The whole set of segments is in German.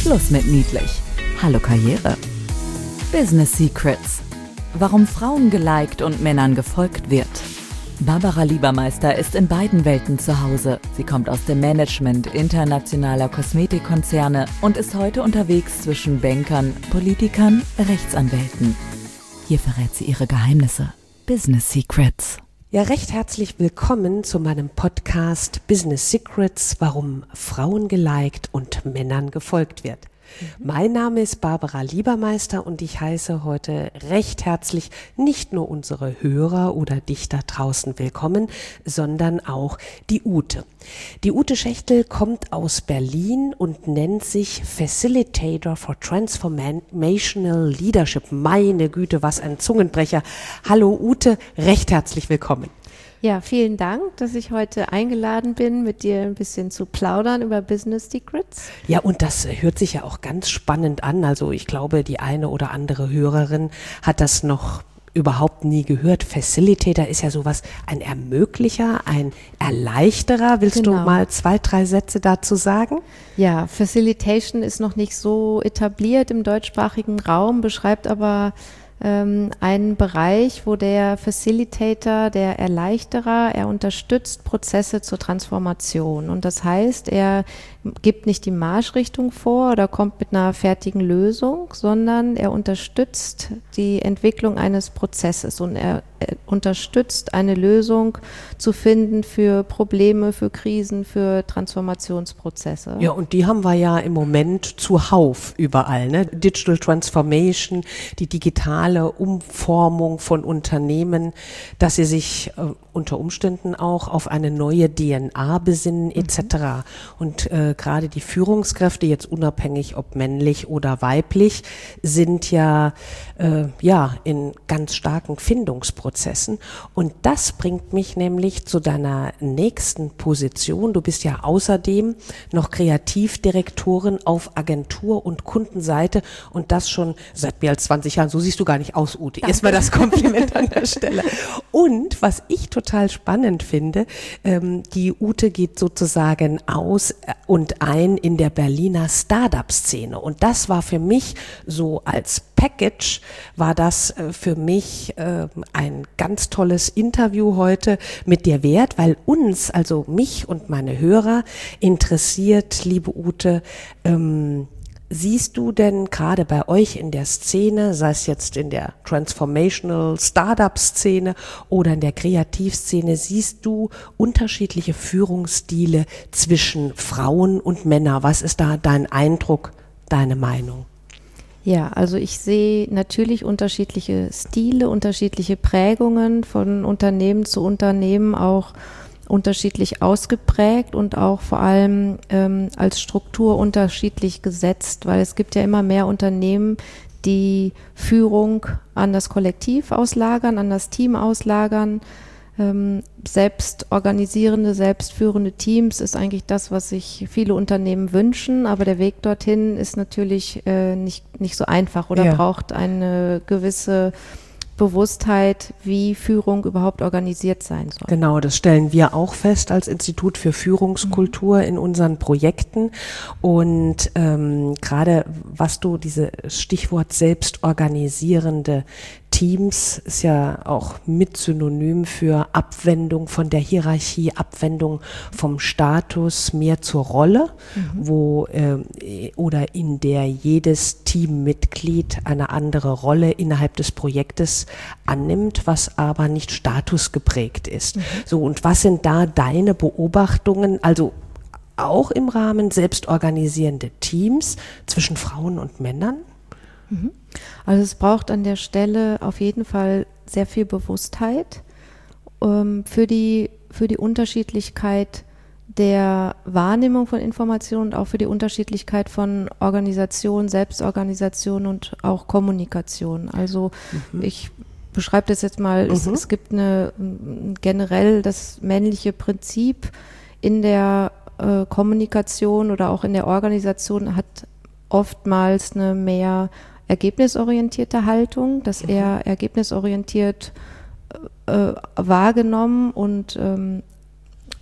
Schluss mit niedlich. Hallo Karriere. Business Secrets. Warum Frauen geliked und Männern gefolgt wird. Barbara Liebermeister ist in beiden Welten zu Hause. Sie kommt aus dem Management internationaler Kosmetikkonzerne und ist heute unterwegs zwischen Bankern, Politikern, Rechtsanwälten. Hier verrät sie ihre Geheimnisse. Business Secrets. Ja, recht herzlich willkommen zu meinem Podcast Business Secrets, warum Frauen geliked und Männern gefolgt wird. Mein Name ist Barbara Liebermeister und ich heiße heute recht herzlich nicht nur unsere Hörer oder dich da draußen willkommen, sondern auch die Ute. Die Ute Schächtel kommt aus Berlin und nennt sich Facilitator for Transformational Leadership. Meine Güte, was ein Zungenbrecher. Hallo Ute, recht herzlich willkommen. Ja, vielen Dank, dass ich heute eingeladen bin, mit dir ein bisschen zu plaudern über Business Secrets. Ja, und das hört sich ja auch ganz spannend an. Also ich glaube, die eine oder andere Hörerin hat das noch überhaupt nie gehört. Facilitator ist ja sowas, ein Ermöglicher, ein Erleichterer. Willst du mal 2, 3 Sätze dazu sagen? Ja, Facilitation ist noch nicht so etabliert im deutschsprachigen Raum, beschreibt aber einen Bereich, wo der Facilitator, der Erleichterer, er unterstützt Prozesse zur Transformation. Und das heißt, er gibt nicht die Marschrichtung vor oder kommt mit einer fertigen Lösung, sondern er unterstützt die Entwicklung eines Prozesses und er unterstützt eine Lösung zu finden für Probleme, für Krisen, für Transformationsprozesse. Ja, und die haben wir ja im Moment zuhauf überall, ne? Digital Transformation, die digitale Umformung von Unternehmen, dass sie sich unter Umständen auch auf eine neue DNA besinnen etc. Und gerade die Führungskräfte, jetzt unabhängig ob männlich oder weiblich, sind ja in ganz starken Findungsprozessen. Und das bringt mich nämlich zu deiner nächsten Position. Du bist ja außerdem noch Kreativdirektorin auf Agentur- und Kundenseite und das schon seit mehr als 20 Jahren. So siehst du gar nicht aus, Ute. Erstmal das Kompliment an der Stelle. Und was ich total spannend finde, die Ute geht sozusagen aus und ein in der Berliner Startup-Szene. Und das war für mich so als Package, war das für mich ein ganz tolles Interview heute mit dir wert, weil uns, also mich und meine Hörer, interessiert, liebe Ute, siehst du denn gerade bei euch in der Szene, sei es jetzt in der Transformational Startup-Szene oder in der Kreativszene, siehst du unterschiedliche Führungsstile zwischen Frauen und Männern? Was ist da dein Eindruck, deine Meinung? Ja, also ich sehe natürlich unterschiedliche Stile, unterschiedliche Prägungen von Unternehmen zu Unternehmen, auch unterschiedlich ausgeprägt und auch vor allem als Struktur unterschiedlich gesetzt, weil es gibt ja immer mehr Unternehmen, die Führung an das Kollektiv auslagern, an das Team auslagern. Selbst organisierende, selbstführende Teams ist eigentlich das, was sich viele Unternehmen wünschen, aber der Weg dorthin ist natürlich nicht so einfach oder braucht eine gewisse Bewusstheit, wie Führung überhaupt organisiert sein soll. Genau, das stellen wir auch fest als Institut für Führungskultur in unseren Projekten. Und gerade was du, dieses Stichwort selbstorganisierende Teams ist ja auch mit Synonym für Abwendung von der Hierarchie, Abwendung vom Status mehr zur Rolle, wo oder in der jedes Teammitglied eine andere Rolle innerhalb des Projektes annimmt, was aber nicht statusgeprägt ist. So, und was sind da deine Beobachtungen, also auch im Rahmen selbstorganisierende Teams zwischen Frauen und Männern? Also es braucht an der Stelle auf jeden Fall sehr viel Bewusstheit für die Unterschiedlichkeit der Wahrnehmung von Informationen und auch für die Unterschiedlichkeit von Organisation, Selbstorganisation und auch Kommunikation. Also ich beschreibe das jetzt mal, es gibt generell das männliche Prinzip in der Kommunikation oder auch in der Organisation hat oftmals eine mehr ergebnisorientierte Haltung, dass er ergebnisorientiert wahrgenommen und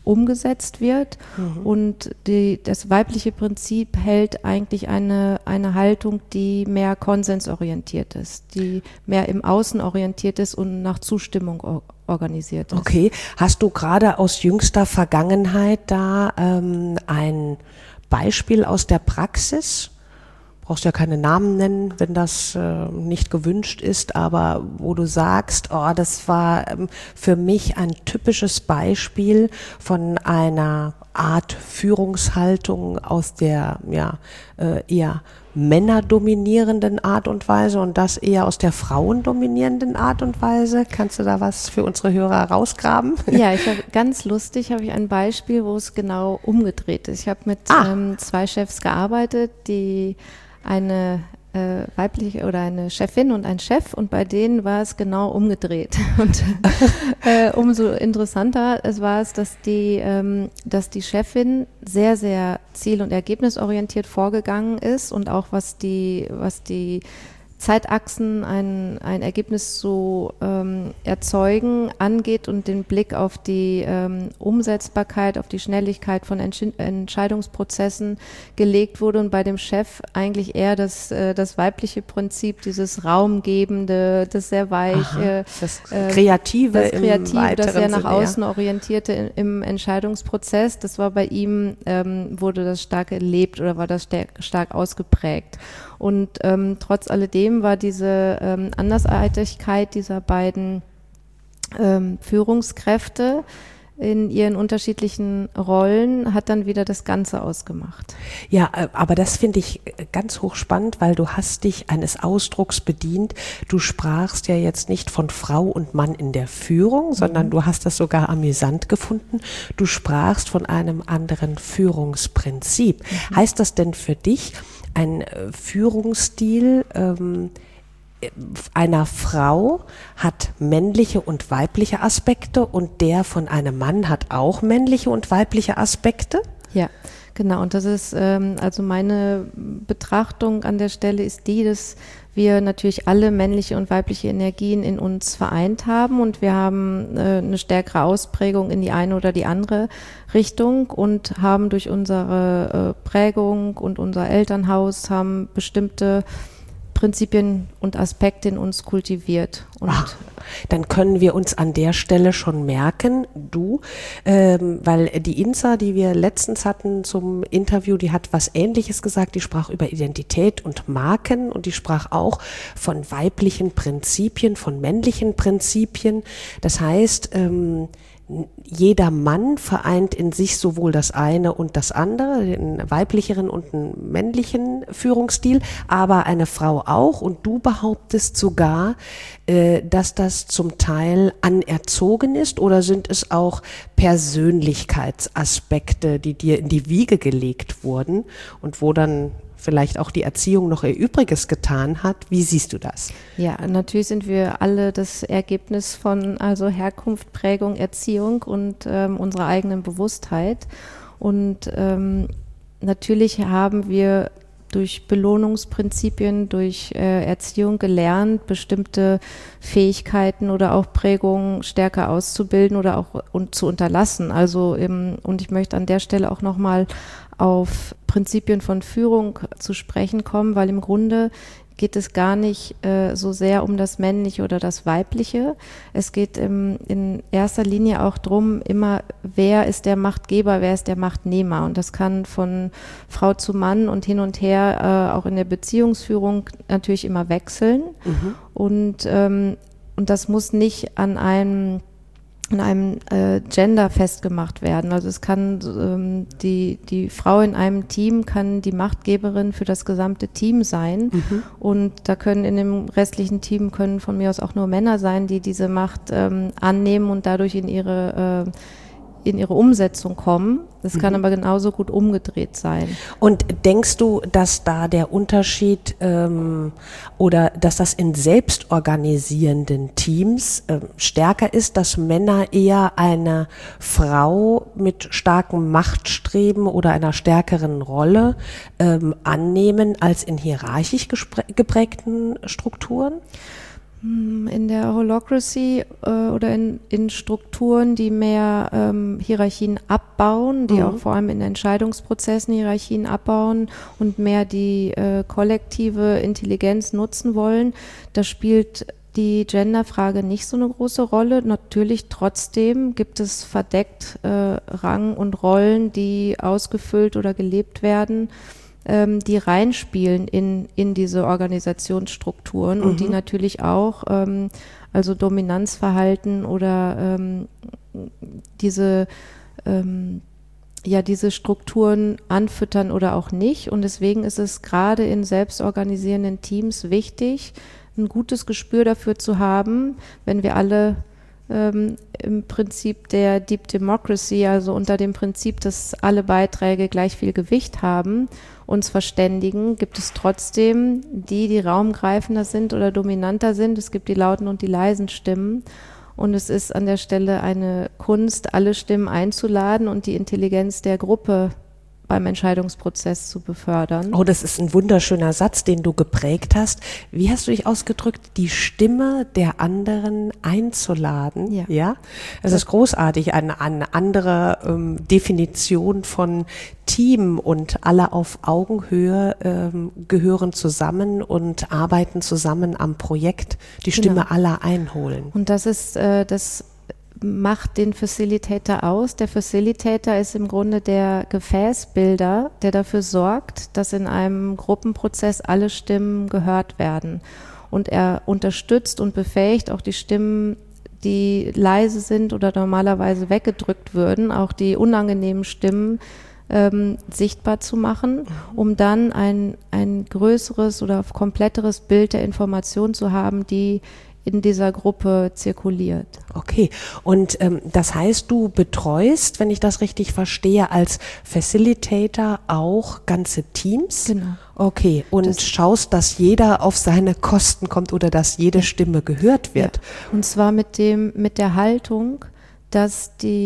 umgesetzt wird. Und das weibliche Prinzip hält eigentlich eine Haltung, die mehr konsensorientiert ist, die mehr im Außen orientiert ist und nach Zustimmung organisiert ist. Okay, hast du gerade aus jüngster Vergangenheit da ein Beispiel aus der Praxis? Brauchst ja keine Namen nennen, wenn das nicht gewünscht ist, aber wo du sagst, oh, das war für mich ein typisches Beispiel von einer Art Führungshaltung aus der eher männerdominierenden Art und Weise und das eher aus der frauendominierenden Art und Weise. Kannst du da was für unsere Hörer rausgraben? Ja, ganz lustig habe ich ein Beispiel, wo es genau umgedreht ist. Ich habe mit 2 Chefs gearbeitet, die eine weibliche oder eine Chefin und ein Chef, und bei denen war es genau umgedreht. Und umso interessanter war es, dass die Chefin sehr, sehr ziel- und ergebnisorientiert vorgegangen ist und auch was die Zeitachsen, ein Ergebnis zu erzeugen angeht und den Blick auf die Umsetzbarkeit, auf die Schnelligkeit von Entscheidungsprozessen gelegt wurde, und bei dem Chef eigentlich eher das weibliche Prinzip, dieses Raumgebende, das sehr weiche, das Kreative, das sehr nach außen orientierte im Entscheidungsprozess, das war bei ihm, wurde das stark gelebt oder war das stark ausgeprägt. Und trotz alledem war diese Andersartigkeit dieser beiden Führungskräfte in ihren unterschiedlichen Rollen hat dann wieder das Ganze ausgemacht. Ja, aber das finde ich ganz hochspannend, weil du hast dich eines Ausdrucks bedient. Du sprachst ja jetzt nicht von Frau und Mann in der Führung, sondern du hast das sogar amüsant gefunden. Du sprachst von einem anderen Führungsprinzip. Heißt das denn für dich, ein Führungsstil einer Frau hat männliche und weibliche Aspekte und der von einem Mann hat auch männliche und weibliche Aspekte? Ja, genau. Und das ist, also meine Betrachtung an der Stelle ist die, dass wir natürlich alle männliche und weibliche Energien in uns vereint haben und wir haben eine stärkere Ausprägung in die eine oder die andere Richtung und haben durch unsere Prägung und unser Elternhaus haben bestimmte Prinzipien und Aspekte in uns kultiviert. Und dann können wir uns an der Stelle schon merken, weil die Insa, die wir letztens hatten zum Interview, die hat was Ähnliches gesagt, die sprach über Identität und Marken und die sprach auch von weiblichen Prinzipien, von männlichen Prinzipien. Das heißt, jeder Mann vereint in sich sowohl das eine und das andere, den weiblicheren und den männlichen Führungsstil, aber eine Frau auch. Und du behauptest sogar, dass das zum Teil anerzogen ist, oder sind es auch Persönlichkeitsaspekte, die dir in die Wiege gelegt wurden und wo dann vielleicht auch die Erziehung noch ihr Übriges getan hat. Wie siehst du das? Ja, natürlich sind wir alle das Ergebnis von Herkunft, Prägung, Erziehung und unserer eigenen Bewusstheit. Und natürlich haben wir durch Belohnungsprinzipien, durch Erziehung gelernt, bestimmte Fähigkeiten oder auch Prägungen stärker auszubilden oder auch zu unterlassen. Und ich möchte an der Stelle auch nochmal auf Prinzipien von Führung zu sprechen kommen, weil im Grunde geht es gar nicht so sehr um das Männliche oder das Weibliche. Es geht in erster Linie auch darum, immer, wer ist der Machtgeber, wer ist der Machtnehmer. Und das kann von Frau zu Mann und hin und her auch in der Beziehungsführung natürlich immer wechseln. Und das muss nicht an einem Gender festgemacht werden. Also es kann die Frau in einem Team kann die Machtgeberin für das gesamte Team sein. Und da können in dem restlichen Team können von mir aus auch nur Männer sein, die diese Macht annehmen und dadurch in ihre Umsetzung kommen. Das kann aber genauso gut umgedreht sein. Und denkst du, dass da der Unterschied oder dass das in selbstorganisierenden Teams stärker ist, dass Männer eher eine Frau mit starkem Machtstreben oder einer stärkeren Rolle annehmen als in hierarchisch geprägten Strukturen? In der Holacracy oder in Strukturen, die mehr Hierarchien abbauen, die auch vor allem in Entscheidungsprozessen Hierarchien abbauen und mehr die kollektive Intelligenz nutzen wollen, da spielt die Genderfrage nicht so eine große Rolle. Natürlich trotzdem gibt es verdeckt Rang und Rollen, die ausgefüllt oder gelebt werden, die reinspielen in diese Organisationsstrukturen und die natürlich auch also Dominanzverhalten oder diese Strukturen anfüttern oder auch nicht. Und deswegen ist es gerade in selbstorganisierenden Teams wichtig, ein gutes Gespür dafür zu haben, wenn wir alle im Prinzip der Deep Democracy, also unter dem Prinzip, dass alle Beiträge gleich viel Gewicht haben, uns verständigen, gibt es trotzdem die raumgreifender sind oder dominanter sind. Es gibt die lauten und die leisen Stimmen. Und es ist an der Stelle eine Kunst, alle Stimmen einzuladen und die Intelligenz der Gruppe beim Entscheidungsprozess zu befördern. Oh, das ist ein wunderschöner Satz, den du geprägt hast. Wie hast du dich ausgedrückt? Die Stimme der anderen einzuladen. Ja? Das ist großartig. Eine andere Definition von Team und alle auf Augenhöhe gehören zusammen und arbeiten zusammen am Projekt. Die Stimme aller einholen. Und das ist das macht den Facilitator aus. Der Facilitator ist im Grunde der Gefäßbilder, der dafür sorgt, dass in einem Gruppenprozess alle Stimmen gehört werden. Und er unterstützt und befähigt auch die Stimmen, die leise sind oder normalerweise weggedrückt würden, auch die unangenehmen Stimmen sichtbar zu machen, um dann ein größeres oder kompletteres Bild der Information zu haben, die in dieser Gruppe zirkuliert. Okay, und das heißt, du betreust, wenn ich das richtig verstehe, als Facilitator auch ganze Teams? Genau. Okay, und schaust, dass jeder auf seine Kosten kommt oder dass jede Stimme gehört wird? Ja. Und zwar mit der Haltung, dass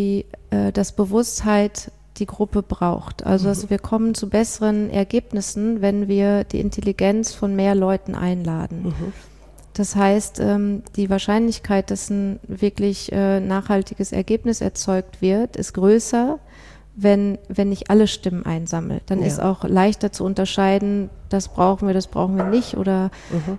das Bewusstheit die Gruppe braucht. Also wir kommen zu besseren Ergebnissen, wenn wir die Intelligenz von mehr Leuten einladen. Das heißt, die Wahrscheinlichkeit, dass ein wirklich nachhaltiges Ergebnis erzeugt wird, ist größer, wenn ich alle Stimmen einsammle. Dann ist auch leichter zu unterscheiden, das brauchen wir nicht. Oder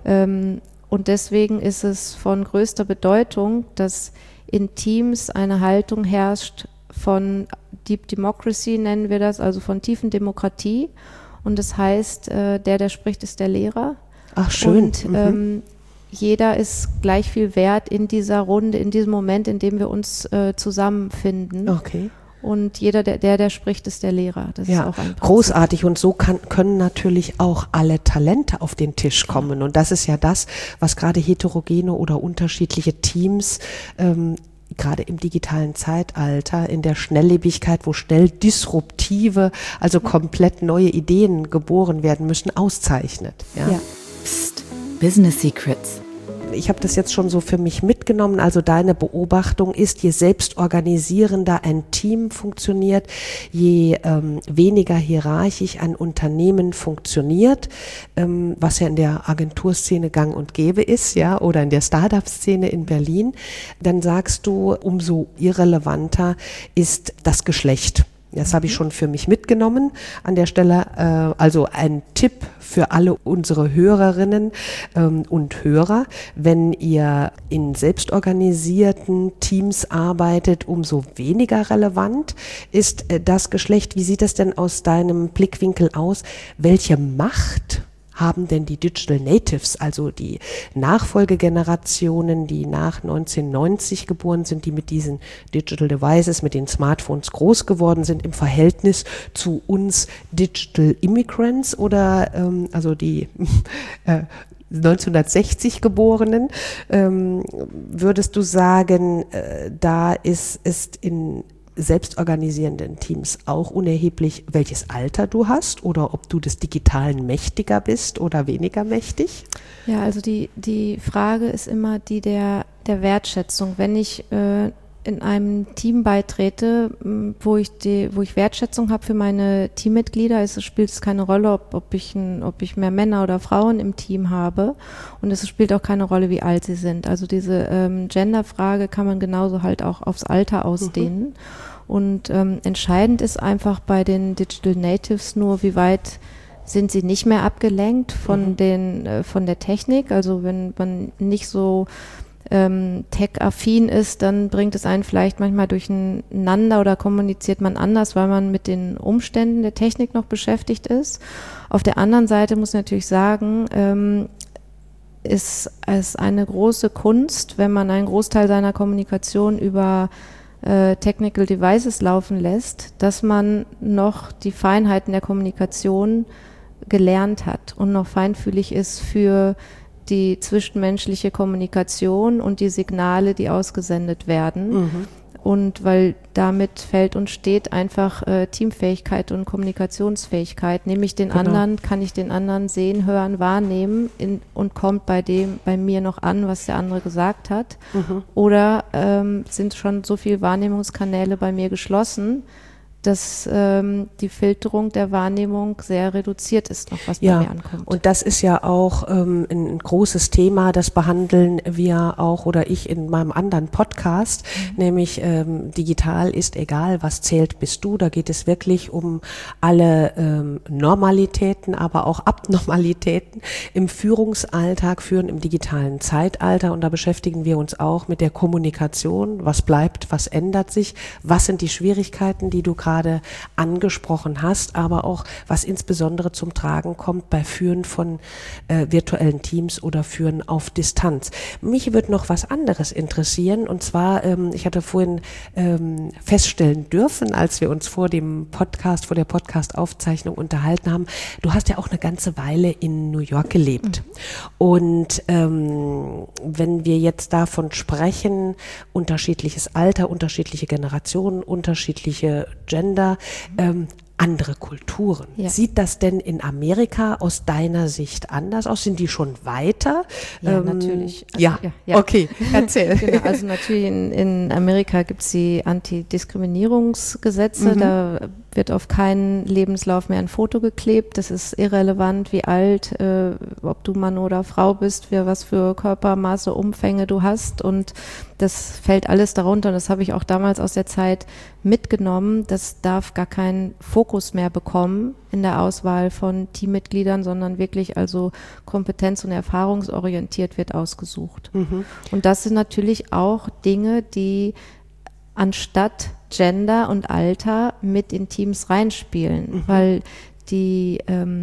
und deswegen ist es von größter Bedeutung, dass in Teams eine Haltung herrscht von Deep Democracy, nennen wir das, also von tiefen Demokratie. Und das heißt, der spricht, ist der Lehrer. Ach, schön. Und jeder ist gleich viel wert in dieser Runde, in diesem Moment, in dem wir uns zusammenfinden. Okay. Und jeder, der spricht, ist der Lehrer. Das ist auch ein Prinzip. Großartig. Und so können natürlich auch alle Talente auf den Tisch kommen. Und das ist ja das, was gerade heterogene oder unterschiedliche Teams gerade im digitalen Zeitalter, in der Schnelllebigkeit, wo schnell disruptive, also komplett neue Ideen geboren werden müssen, auszeichnet. Ja. Psst, Business Secrets. Ich habe das jetzt schon so für mich mitgenommen, also deine Beobachtung ist, je selbstorganisierender ein Team funktioniert, je weniger hierarchisch ein Unternehmen funktioniert, was ja in der Agenturszene gang und gäbe ist, ja, oder in der Startup-Szene in Berlin, dann sagst du, umso irrelevanter ist das Geschlecht. Das habe ich schon für mich mitgenommen an der Stelle. Also ein Tipp für alle unsere Hörerinnen und Hörer, wenn ihr in selbstorganisierten Teams arbeitet, umso weniger relevant ist das Geschlecht. Wie sieht es denn aus deinem Blickwinkel aus? Welche Macht haben denn die Digital Natives, also die Nachfolgegenerationen, die nach 1990 geboren sind, die mit diesen Digital Devices, mit den Smartphones groß geworden sind, im Verhältnis zu uns Digital Immigrants oder also die 1960 Geborenen, würdest du sagen, da ist in selbstorganisierenden Teams auch unerheblich, welches Alter du hast oder ob du des Digitalen mächtiger bist oder weniger mächtig? Ja, also die Frage ist immer die der Wertschätzung. Wenn ich in einem Team beitrete, wo ich Wertschätzung habe für meine Teammitglieder, spielt es keine Rolle, ob ich mehr Männer oder Frauen im Team habe, und es spielt auch keine Rolle, wie alt sie sind. Also diese Genderfrage kann man genauso halt auch aufs Alter ausdehnen. Und entscheidend ist einfach bei den Digital Natives nur, wie weit sind sie nicht mehr abgelenkt von der Technik. Also wenn man nicht so tech-affin ist, dann bringt es einen vielleicht manchmal durcheinander oder kommuniziert man anders, weil man mit den Umständen der Technik noch beschäftigt ist. Auf der anderen Seite muss ich natürlich sagen, ist es eine große Kunst, wenn man einen Großteil seiner Kommunikation über Technical Devices laufen lässt, dass man noch die Feinheiten der Kommunikation gelernt hat und noch feinfühlig ist für die zwischenmenschliche Kommunikation und die Signale, die ausgesendet werden. Und weil damit fällt und steht einfach Teamfähigkeit und Kommunikationsfähigkeit. Nehme ich den anderen, kann ich den anderen sehen, hören, wahrnehmen und kommt bei mir noch an, was der andere gesagt hat. Oder sind schon so viele Wahrnehmungskanäle bei mir geschlossen, dass die Filterung der Wahrnehmung sehr reduziert ist, noch was bei mir ankommt. Und das ist ja auch ein großes Thema, das behandeln wir auch oder ich in meinem anderen Podcast, nämlich digital ist egal, was zählt bist du. Da geht es wirklich um alle Normalitäten, aber auch Abnormalitäten im Führungsalltag, Führen im digitalen Zeitalter, und da beschäftigen wir uns auch mit der Kommunikation. Was bleibt, was ändert sich, was sind die Schwierigkeiten, die du gerade angesprochen hast, aber auch, was insbesondere zum Tragen kommt bei Führen von virtuellen Teams oder Führen auf Distanz. Mich würde noch was anderes interessieren, und zwar, ich hatte vorhin feststellen dürfen, als wir uns vor der Podcast-Aufzeichnung unterhalten haben, du hast ja auch eine ganze Weile in New York gelebt. Und wenn wir jetzt davon sprechen, unterschiedliches Alter, unterschiedliche Generationen, unterschiedliche Gender, andere Kulturen. Ja. Sieht das denn in Amerika aus deiner Sicht anders aus? Sind die schon weiter? Ja, natürlich. Also, ja, okay, erzähl. Genau, also natürlich in Amerika gibt es die Antidiskriminierungsgesetze, da wird auf keinen Lebenslauf mehr ein Foto geklebt. Das ist irrelevant, wie alt, ob du Mann oder Frau bist, was für Körpermaße, Umfänge du hast, und das fällt alles darunter, und das habe ich auch damals aus der Zeit mitgenommen. Das darf gar keinen Fokus mehr bekommen in der Auswahl von Teammitgliedern, sondern wirklich also kompetenz- und erfahrungsorientiert wird ausgesucht. Und das sind natürlich auch Dinge, die anstatt Gender und Alter mit in Teams reinspielen, weil die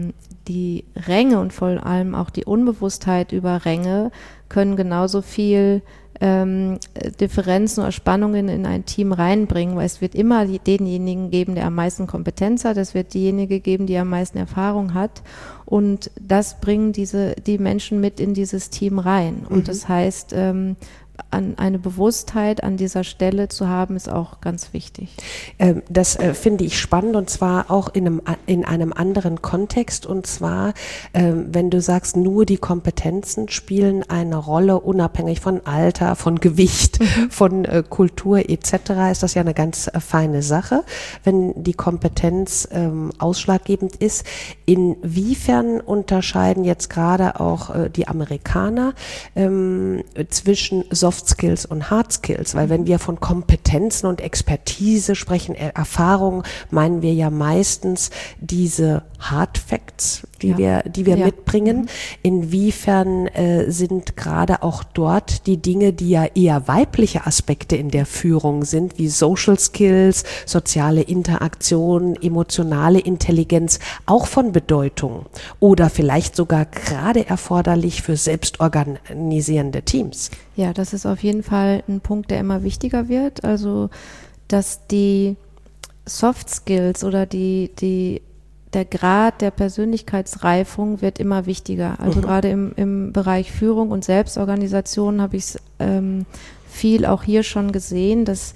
Ränge und vor allem auch die Unbewusstheit über Ränge können genauso viel Differenzen oder Spannungen in ein Team reinbringen, weil es wird immer denjenigen geben, der am meisten Kompetenz hat, es wird diejenige geben, die am meisten Erfahrung hat, und das bringen die Menschen mit in dieses Team rein. Und das heißt, eine Bewusstheit an dieser Stelle zu haben, ist auch ganz wichtig. Das finde ich spannend, und zwar auch in einem anderen Kontext, und zwar, wenn du sagst, nur die Kompetenzen spielen eine Rolle, unabhängig von Alter, von Gewicht, von Kultur etc., ist das ja eine ganz feine Sache, wenn die Kompetenz ausschlaggebend ist. Inwiefern unterscheiden jetzt gerade auch die Amerikaner zwischen Soft Skills und Hard Skills, weil wenn wir von Kompetenzen und Expertise sprechen, Erfahrung, meinen wir ja meistens diese Hard Facts, die wir mitbringen. Inwiefern sind gerade auch dort die Dinge, die ja eher weibliche Aspekte in der Führung sind, wie Social Skills, soziale Interaktion, emotionale Intelligenz, auch von Bedeutung oder vielleicht sogar gerade erforderlich für selbstorganisierende Teams? Ja, das ist auf jeden Fall ein Punkt, der immer wichtiger wird. Also, dass die Soft Skills oder der Grad der Persönlichkeitsreifung wird immer wichtiger. Also gerade im Bereich Führung und Selbstorganisation habe ich es viel auch hier schon gesehen, dass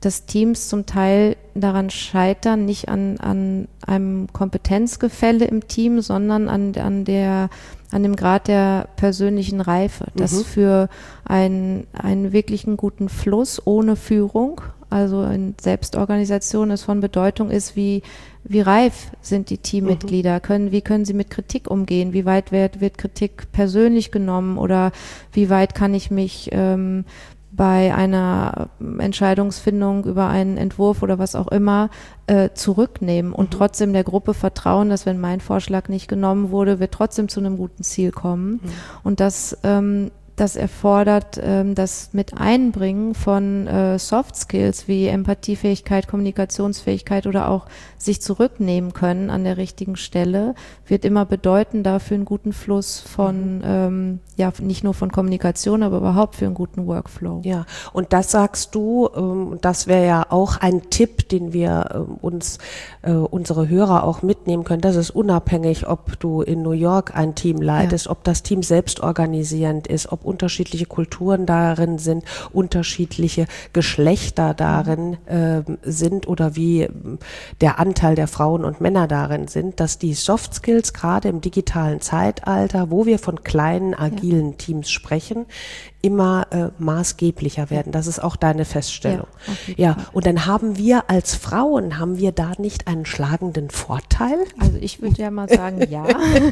dass Teams zum Teil daran scheitern, nicht an einem Kompetenzgefälle im Team, sondern an dem Grad der persönlichen Reife, dass für einen wirklichen guten Fluss ohne Führung, also in Selbstorganisation es von Bedeutung ist, wie reif sind die Teammitglieder, wie können sie mit Kritik umgehen, wie weit wird Kritik persönlich genommen oder wie weit kann ich mich bei einer Entscheidungsfindung über einen Entwurf oder was auch immer zurücknehmen und trotzdem der Gruppe vertrauen, dass wenn mein Vorschlag nicht genommen wurde, wir trotzdem zu einem guten Ziel kommen. Und das erfordert das mit Einbringen von Soft Skills wie Empathiefähigkeit, Kommunikationsfähigkeit oder auch sich zurücknehmen können an der richtigen Stelle, wird immer bedeutender für einen guten Fluss von, nicht nur von Kommunikation, aber überhaupt für einen guten Workflow. Ja, und das sagst du, das wäre ja auch ein Tipp, den wir unsere Hörer auch mitnehmen können. Das ist unabhängig, ob du in New York ein Team leitest, ob das Team selbstorganisierend ist, ob unterschiedliche Kulturen darin sind, unterschiedliche Geschlechter darin sind oder wie der Anteil der Frauen und Männer darin sind, dass die Soft Skills gerade im digitalen Zeitalter, wo wir von kleinen, agilen Teams sprechen, immer maßgeblicher werden. Das ist auch deine Feststellung. Ja, und dann haben wir als Frauen, da nicht einen schlagenden Vorteil? Also ich würde ja mal sagen, ja,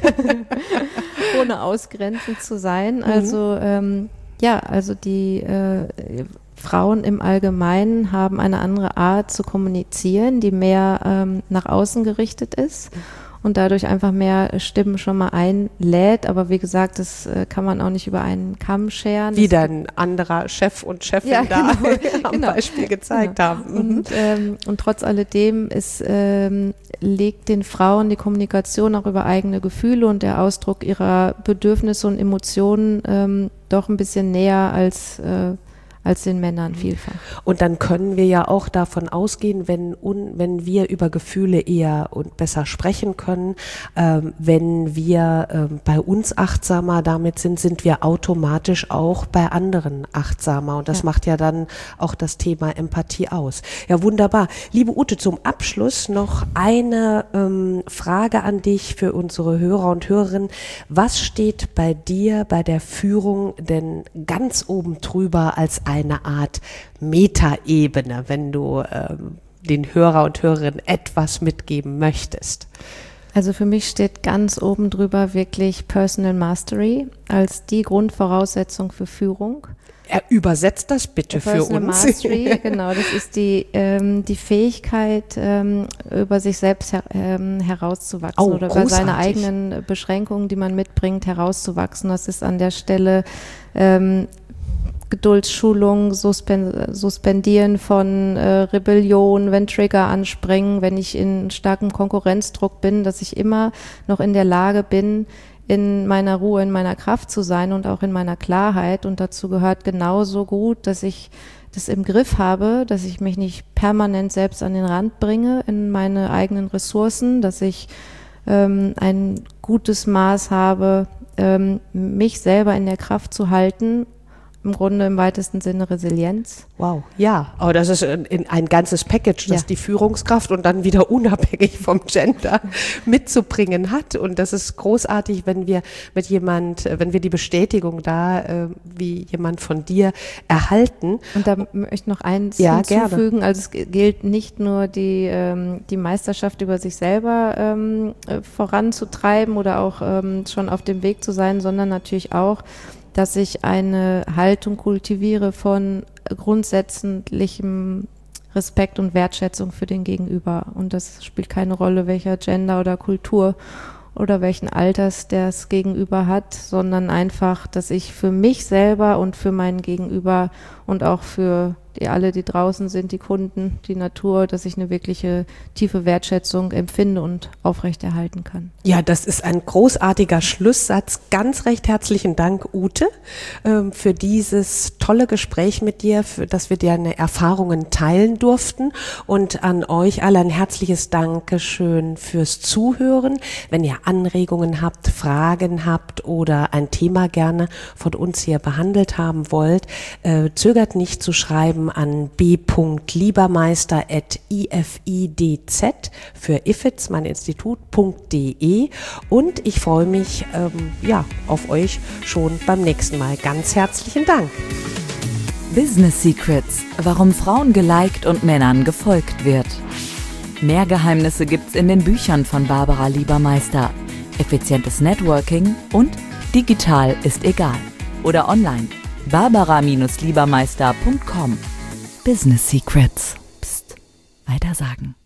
ohne ausgrenzend zu sein. Also also die Frauen im Allgemeinen haben eine andere Art zu kommunizieren, die mehr nach außen gerichtet ist und dadurch einfach mehr Stimmen schon mal einlädt. Aber wie gesagt, das kann man auch nicht über einen Kamm scheren. Wie ein anderer Chef und Chefin am Beispiel gezeigt haben. Und trotz alledem legt den Frauen die Kommunikation auch über eigene Gefühle und der Ausdruck ihrer Bedürfnisse und Emotionen doch ein bisschen näher als den Männern vielfach. Und dann können wir ja auch davon ausgehen, wenn wir über Gefühle eher und besser sprechen können, wenn wir bei uns achtsamer damit sind wir automatisch auch bei anderen achtsamer. Und das macht ja dann auch das Thema Empathie aus. Ja, wunderbar. Liebe Ute, zum Abschluss noch eine Frage an dich für unsere Hörer und Hörerinnen. Was steht bei dir bei der Führung denn ganz oben drüber als eine Art Metaebene, wenn du den Hörer und Hörerinnen etwas mitgeben möchtest? Also für mich steht ganz oben drüber wirklich Personal Mastery als die Grundvoraussetzung für Führung. Übersetzt das bitte für uns. Personal Mastery, genau, das ist die Fähigkeit, über sich selbst herauszuwachsen oder über seine eigenen Beschränkungen, die man mitbringt, herauszuwachsen. Das ist an der Stelle Geduldsschulung, Suspendieren von Rebellion, wenn Trigger anspringen, wenn ich in starkem Konkurrenzdruck bin, dass ich immer noch in der Lage bin, in meiner Ruhe, in meiner Kraft zu sein und auch in meiner Klarheit. Und dazu gehört genauso gut, dass ich das im Griff habe, dass ich mich nicht permanent selbst an den Rand bringe in meine eigenen Ressourcen, dass ich ein gutes Maß habe, mich selber in der Kraft zu halten, im Grunde im weitesten Sinne Resilienz. Wow, ja, aber das ist ein ganzes Package, das die Führungskraft und dann wieder unabhängig vom Gender mitzubringen hat. Und das ist großartig, wenn wir die Bestätigung wie jemand von dir erhalten. Und da möchte ich noch eins hinzufügen. Gerne. Also es gilt nicht nur die Meisterschaft über sich selber voranzutreiben oder auch schon auf dem Weg zu sein, sondern natürlich auch, dass ich eine Haltung kultiviere von grundsätzlichem Respekt und Wertschätzung für den Gegenüber. Und das spielt keine Rolle, welcher Gender oder Kultur oder welchen Alters das Gegenüber hat, sondern einfach, dass ich für mich selber und für meinen Gegenüber und auch für alle, die draußen sind, die Kunden, die Natur, dass ich eine wirkliche tiefe Wertschätzung empfinde und aufrechterhalten kann. Ja, das ist ein großartiger Schlusssatz. Ganz recht herzlichen Dank, Ute, für dieses tolle Gespräch mit dir, dass wir deine Erfahrungen teilen durften. Und an euch alle ein herzliches Dankeschön fürs Zuhören. Wenn ihr Anregungen habt, Fragen habt oder ein Thema gerne von uns hier behandelt haben wollt, zögert nicht zu schreiben an b.liebermeister@ifidz für IFIZ, mein Institut.de, und ich freue mich auf euch schon beim nächsten Mal. Ganz herzlichen Dank. Business Secrets, warum Frauen geliked und Männern gefolgt wird. Mehr Geheimnisse gibt's in den Büchern von Barbara Liebermeister. Effizientes Networking und digital ist egal. Oder online. barbara-liebermeister.com. Business Secrets. Psst, weitersagen.